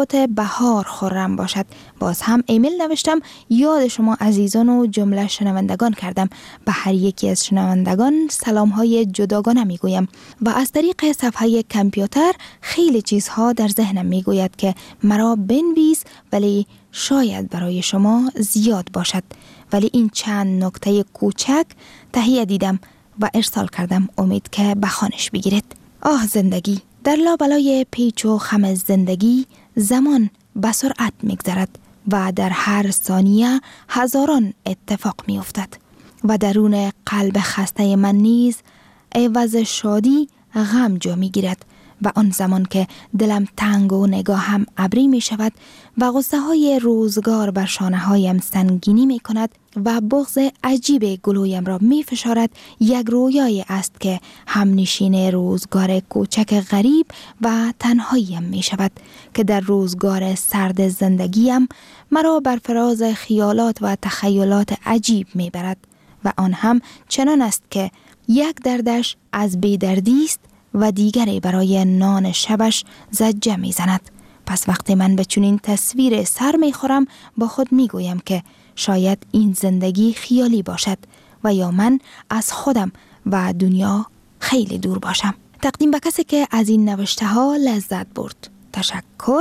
فصلات بهار خرم باشد. باز هم ایمیل نوشتم، یاد شما عزیزان و جمله شنوندگان کردم. به هر یکی از شنوندگان سلام های جداگانه می گویم و از طریق صفحه کامپیوتر خیلی چیزها در ذهنم می گوید که مرا بنویس، ولی شاید برای شما زیاد باشد. ولی این چند نکته کوچک تهیه دیدم و ارسال کردم، امید که بخوانش بگیرید. آه زندگی، در لابلای پیچ و خم زندگی زمان به سرعت می‌گذرد و در هر ثانیه هزاران اتفاق می‌افتد و درون قلب خسته من نیز عوض شادی غم جا می‌گیرد و آن زمان که دلم تنگ و نگاهم ابری می شود و غصه های روزگار بر شانه هایم سنگینی می کند و بغض عجیب گلویم را می فشارد، یک رویای است که همنشین روزگار کوچک غریب و تنهاییم می شود که در روزگار سرد زندگیم مرا بر فراز خیالات و تخیلات عجیب می برد و آن هم چنان است که یک دردش از بیدردی است و دیگری برای نان شبش زجه می زند. پس وقتی من به چنین تصویر سر می خورم با خود می گویم که شاید این زندگی خیالی باشد و یا من از خودم و دنیا خیلی دور باشم. تقدیم به کسی که از این نوشته ها لذت برد. تشکر.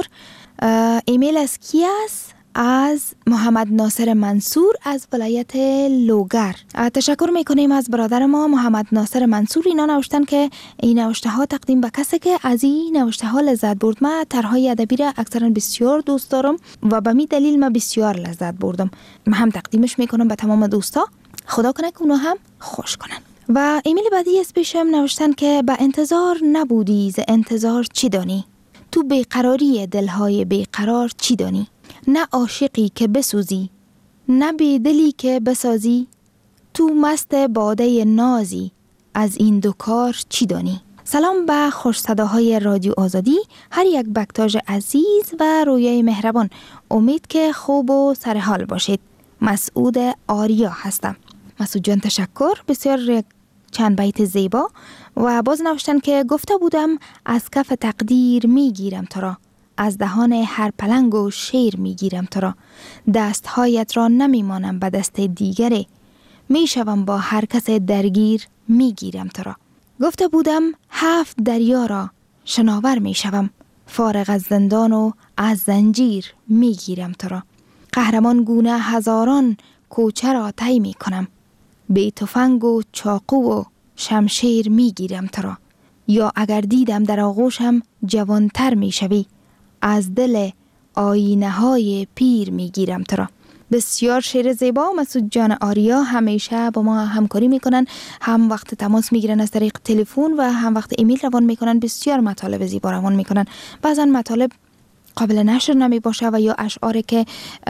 ایمیل از کی است؟ از محمد ناصر منصور از ولایت لوگر. تشکر میکنیم از برادر ما محمد ناصر منصور. اینا نوشتن که این نوشته ها تقدیم به کسی که از این نوشته ها لذت برد. من طرحهای ادبی را اکثرا بسیار دوست دارم و به می دلیل من بسیار لذت بردم. من هم تقدیمش میکنم به تمام دوستا. خدا کنه که اونا هم خوش کنن. و ایمیل بعدی از پیشم نوشتن که به انتظار نبودی، ز انتظار چی دانی؟ تو بیقراری دلهای بیقرار چی دانی؟ نه عاشقی که بسوزی، نه بیدلی که بسازی، تو مست باده نازی، از این دو کار چی دانی؟ سلام به خوش صداهای رادیو آزادی، هر یک بکتاژ عزیز و رویای مهربان. امید که خوب و سرحال باشید. مسعود آریا هستم. مسعود جان تشکر، بسیار چند بیت زیبا. و باز نوشتن که گفته بودم از کف تقدیر میگیرم تو را، از دهان هر پلنگ و شیر میگیرم تو را، دستهایت را نمیمانم به دست دیگری، میشوم با هر کس درگیر میگیرم تو را. گفته بودم هفت دریا را شناور میشوم، فارغ از زندان و از زنجیر میگیرم تو را. قهرمان گونه هزاران کوچه را طی میکنم، بی تفنگ و چاقو و شمشیر میگیرم تو را. یا اگر دیدم در آغوشم جوانتر میشوی، از دل آینه های پیر میگیرم تو را. بسیار شعر زیبا. مسعود جان آریا همیشه با ما همکاری میکنن، هم وقت تماس میگیرن از طریق تلفن و هم وقت ایمیل روان میکنن. بسیار مطالب زیبا روان میکنن. بعضا مطالب قابل نشر نمی باشه و یا اشعاری که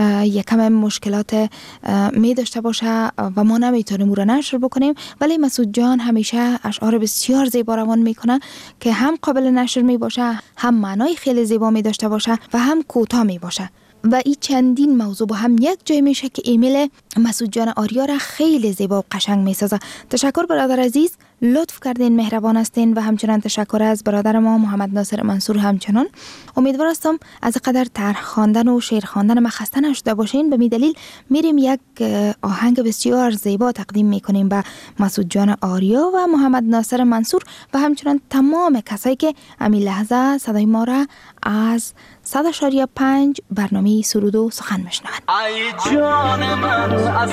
یکم مشکلات می داشته باشه و ما نمیتونیم او را نشر بکنیم، ولی مسعود جان همیشه اشعار بسیار زیبا روان میکنه که هم قابل نشر می باشه، هم معنای خیلی زیبا می داشته باشه و هم کوتاه می باشه. و این چندین موضوع با هم یک جای میشه که ایمیل مسعود جان آریا را خیلی زیبا و قشنگ میسازه. تشکر برادر عزیز، لطف کردین، مهربان هستین. و همچنان تشکر از برادر ما محمد ناصر منصور. همچنان امیدوار هستم از قدر طرح خواندن و شعر خواندن ما خسته نشده باشین. به می دلیل میریم یک آهنگ بسیار زیبا تقدیم میکنیم به مسعود جان آریا و محمد ناصر منصور و همچنان تمام کسایی که همین لحظه صدای ما را از صد و پنج برنامه سرود و سخن میشنوند. ای جان من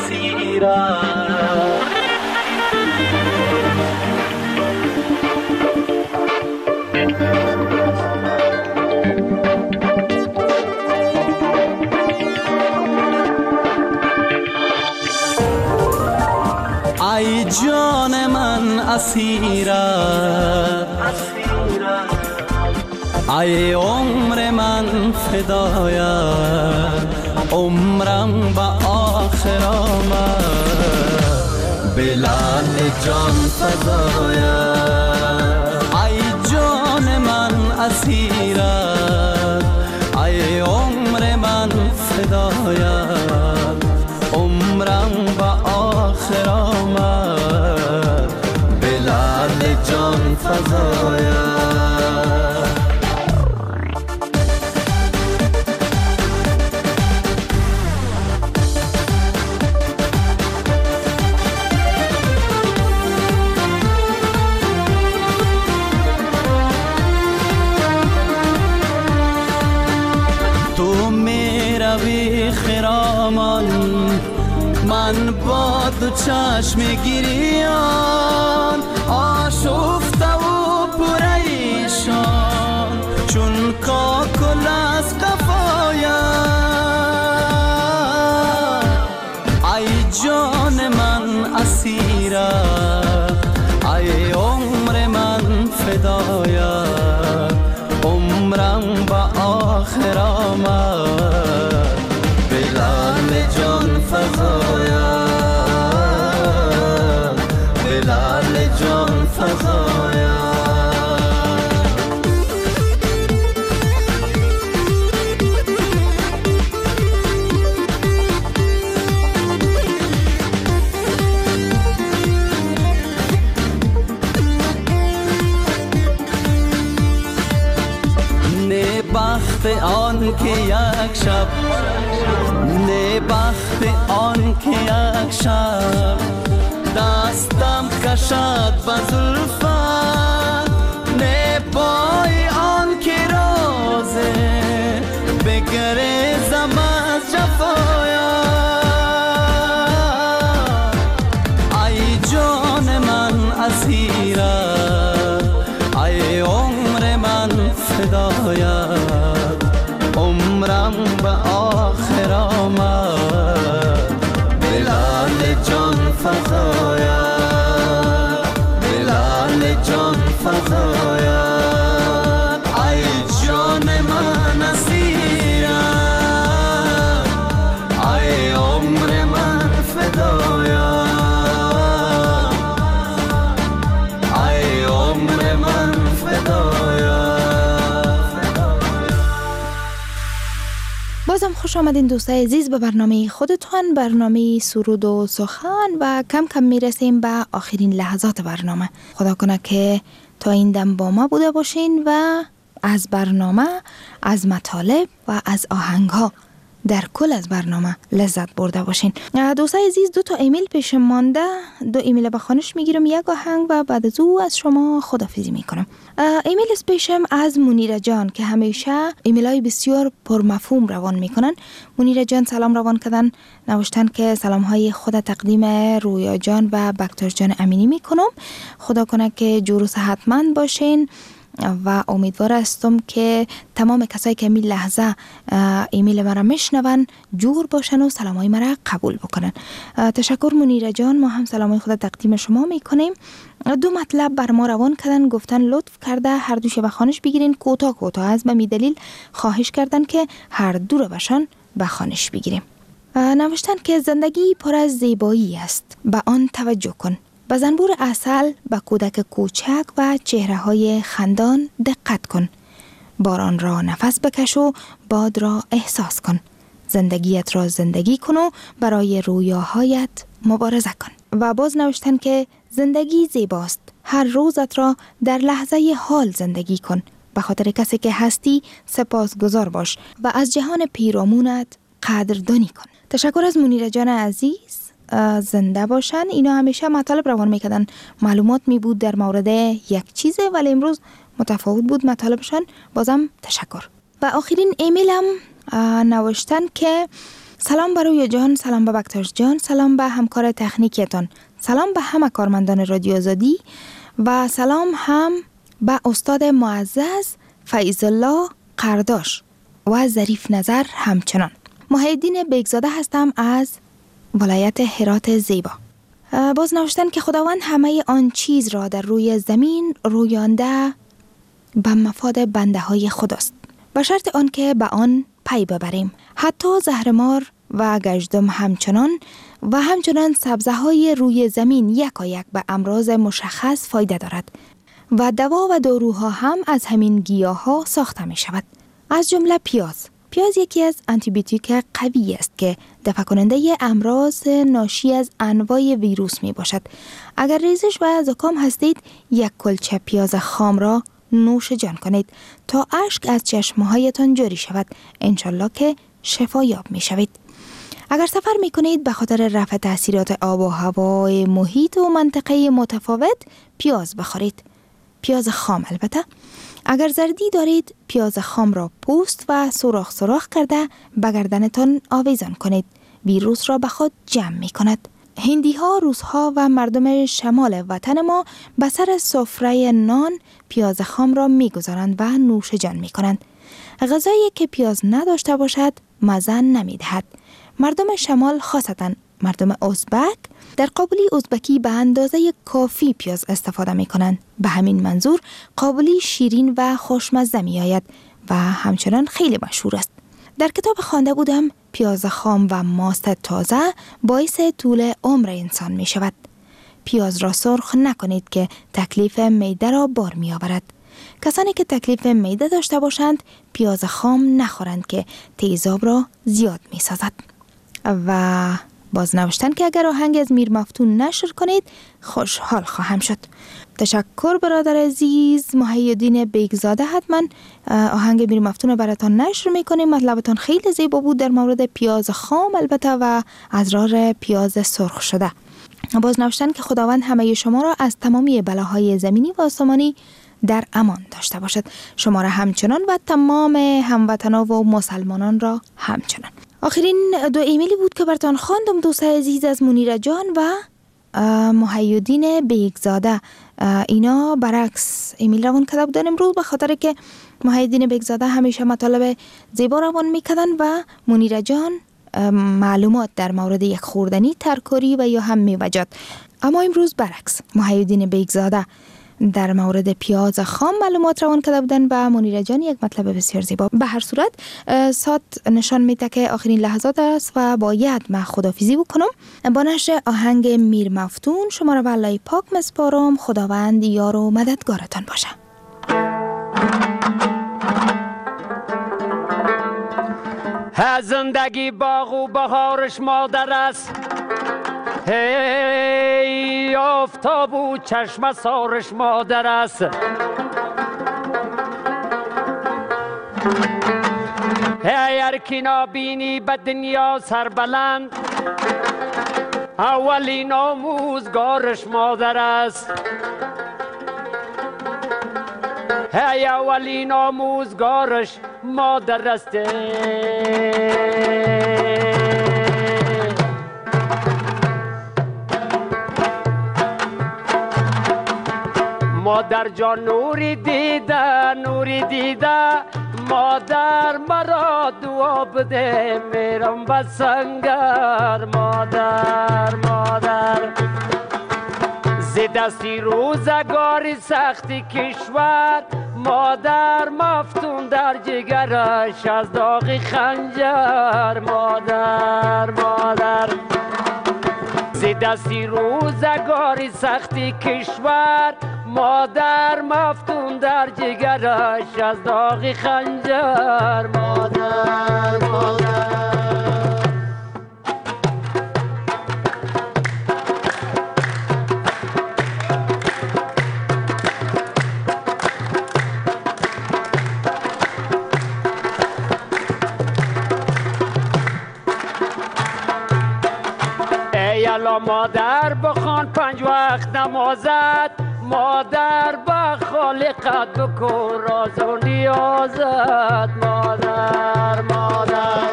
اسیرم، ای جان من اسیرم، ای عمر من فدایم، عمرم به آخر آمد، بلال جان فدایم. ای جان من اسیرم، ای عمر من فدایم، عمرم به آخر آمد، بلال جان فدایم. زمان من با دو چشم گریان آشفته و پریشان چون کاکل از قفایم ای جان من اسیره ای عمر من فدایا عمرم با آخر آمد بلال جان فضایا بلال جان فضایا بخت آن که یک شب نه بخت آن که یک شب دستم کشد به زلفت نه پای آن که روزه بگریزم از جفایا ای جان من اسیره ای عمر من فدایا عمرم به آخر آمد بلال جان فضایا بلال جان فضایا ای جان من اسیره ای عمر من فدایا ای عمر من فدایا. بازم خوش آمدین دوستای عزیز به برنامه خودتان، برنامه سرود و سخن، و کم کم میرسیم به آخرین لحظات برنامه. خدا کنه که تا این دم با ما بوده باشین و از برنامه، از مطالب و از آهنگ ها در کل از برنامه لذت برده باشین. دوستای عزیز دو تا ایمیل پیش مانده، دو ایمیل به خوانش میگیرم، یک آهنگ و بعد از او از شما خداحافظی میکنم. ایمیل پیشم از منیره جان که همیشه ایمیل های بسیار پرمفهوم روان میکنن. منیره جان سلام روان کردن، نوشتن که سلام های خود تقدیم رویا جان و بکتاش جان امینی میکنم. خدا کنه که جور و صحتمند باشین و امیدوار هستم که تمام کسایی که این لحظه ایمیل مرا میشنون جور باشن و سلامای مرا قبول بکنن. تشکر منیره جان، ما هم سلامای خود تقدیم شما میکنیم. دو مطلب بر ما روان کردن، گفتن لطف کرده هر دوش به خوانش بگیرین، کوتاه کوتاه از به می دلیل خواهش کردن که هر دو رو بشان به خوانش بگیریم. نوشتن که زندگی پر از زیبایی است، به آن توجه کن. به زنبور عسل، به کودک کوچک و چهره های خندان دقت کن. باران را نفس بکش و باد را احساس کن. زندگیت را زندگی کن و برای رویاهایت مبارزه کن. و باز نوشتن که زندگی زیباست، هر روزت را در لحظه حال زندگی کن. به خاطر کسی که هستی سپاسگزار باش و از جهان پیرامونت قدردانی کن. تشکر از منیره جان عزیز، زنده باشن. اینا همیشه مطالب روان میکردن، معلومات می بود در مورد یک چیزه، ولی امروز متفاوت بود مطالبشان. بازم تشکر. و آخرین ایمیلم نوشتن که سلام به رویا جان، سلام به بکتاش جان، سلام به همکار تکنیکیتان، سلام به همه کارمندان رادیو آزادی و سلام هم به استاد معزز فیض الله قرداش و ظریف نظر همچنان. محیدین بیگزاده هستم از ولایت هرات زیبا. باز نوشتن که خداوند همه آن چیز را در روی زمین رویانده به مفاد بنده های خداست، به شرط آن که به آن پی ببریم. حتی زهرمار و گژدم همچنان و همچنان سبزه های روی زمین یکایک به امراض مشخص فایده دارد و دوا و داروها هم از همین گیاه ها ساخته می شود. از جمله پیاز. پیاز یکی از آنتیبیوتیک قوی است که دفع کننده امراض ناشی از انواع ویروس می باشد. اگر ریزش و زکام هستید، یک کلچه پیاز خام را نوش جان کنید تا اشک از چشمهایتان جاری شود. انشالله که شفایاب می شوید. اگر سفر می کنید به خاطر رفع تاثیرات آب و هوای محیط و منطقه متفاوت، پیاز بخورید. پیاز خام البته. اگر زردی دارید، پیاز خام را پوست و سوراخ سوراخ کرده به گردنتان آویزان کنید. ویروس را به خود جمع می کند. هندی ها، روس ها و مردم شمال وطن ما به سر سفره نان پیاز خام را می گذارند و نوش جان می کنند. غذایی که پیاز نداشته باشد مزه نمی دهد. مردم شمال خاصتاً مردم ازبک در قابلی ازبکی به اندازه کافی پیاز استفاده می کنند. به همین منظور قابلی شیرین و خوشمزه می آید و همچنان خیلی مشهور است. در کتاب خوانده بودم پیاز خام و ماست تازه باعث طول عمر انسان می شود. پیاز را سرخ نکنید که تکلیف معده را بار می آورد. کسانی که تکلیف معده داشته باشند پیاز خام نخورند که تیزاب را زیاد می سازد. و باز نوشتن که اگر آهنگ از میر مفتون نشر کنید خوشحال خواهم شد. تشکر برادر عزیز محی الدین بیگزاده. حتما آهنگ میر مفتون رو براتان نشر میکنیم. مطلبتان خیلی زیبا بود در مورد پیاز خام البته و ازرار پیاز سرخ شده. باز نوشتن که خداوند همه شما را از تمامی بلاهای زمینی و آسمانی در امان داشته باشد. شما را همچنان و تمام هموطنان و مسلمانان را همچنان. آخرین دو ایمیلی بود که براتان خواندم دوست عزیز از منیره جان و محی الدین بیگزاده. اینا برعکس ایمیل روان کرده بودن امروز به خاطر که محی الدین بیگزاده همیشه مطالب زیبا روان میکردن و منیره جان معلومات در مورد یک خوردنی، ترکاری و یا هم میوجات. اما امروز برعکس محی الدین بیگزاده در مورد پیاز خام معلومات روان کرده بودن و منیره جان یک مطلب بسیار زیبا. به هر صورت ساعت نشان میده که آخرین لحظات است و باید من خداحافظی بکنم. با نشر آهنگ میر مفتون شما را به الله پاک مسپارم. خداوند یار و مددگارتان باشه. زندگی باغ و بهارش مادر است، هی آفتاب و چشم سارش مادر است. هی ارکی نابینی به دنیا سربلند، اولین آموزگارش مادر است. هی اولین آموزگارش مادر است. مادر جان نوری دیده نوری دیده، مادر مرا دعا بده میرم به سنگر. مادر مادر ز دستی روزگاری سختی کشور، مادر مفتون در جگرش از داغ خنجر. مادر مادر ز دستی روزگاری سختی کشور، مادر مفتون در جگرش از داغ خنجر. مادر مادر ای الا مادر بخوان پنج وقت نمازت، مادر با خالقت بکن راز و نیازت. مادر مادر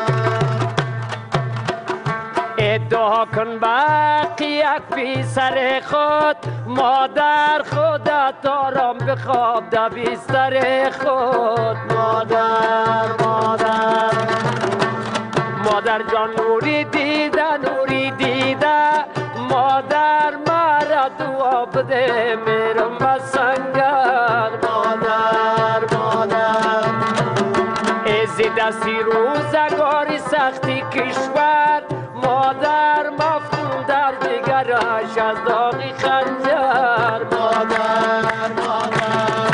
ادعا کن باقی یک پسر خود، مادر خودت آرام بخواب در بستر خود. مادر مادر مادر جان نوری دیده نوری دیده، مادر مرا دعا بده میرم به سنگر. مادر مادر از دستی روزگاری سختی کشور، مادر مفتون در جگرش از داغ خنجر. مادر مادر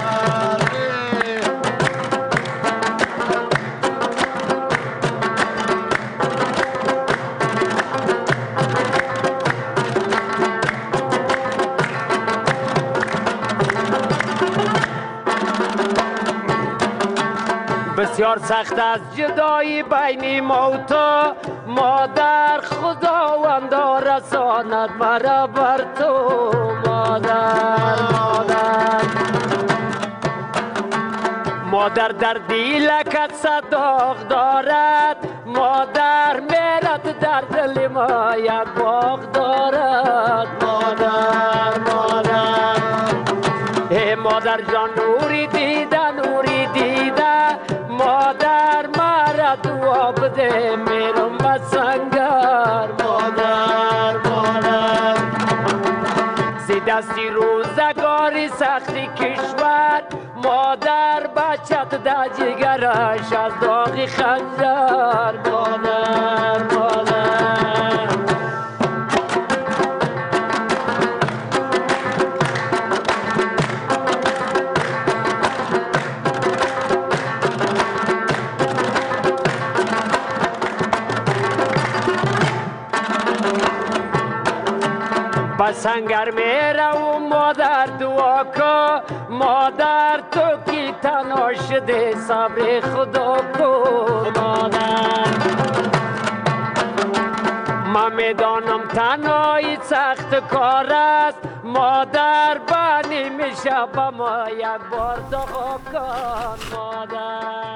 بسیار سخت از جدایی بین ما و تو، مادر خداوند رساند مرا بر تو. مادر مادر مادر در دیلکت صداق دارد، مادر میرد در دل ما یک باغ دارد. مادر مادر ای مادر جان نوری دیده نوری دیده، مادر مرا دعا بده میرم به سنگر. مادر مادر زی دستی روزگاری سختی کشور، مادر بچت در جگرش از داغ خنجر. مادر مادر سنگر میره و مادر دعا که، مادر تو کی تنها شده صبر خدا کو. مادر من میدانم تنهایی سخت کار است، مادر بانی میشه با ما یک بار دعا کن. مادر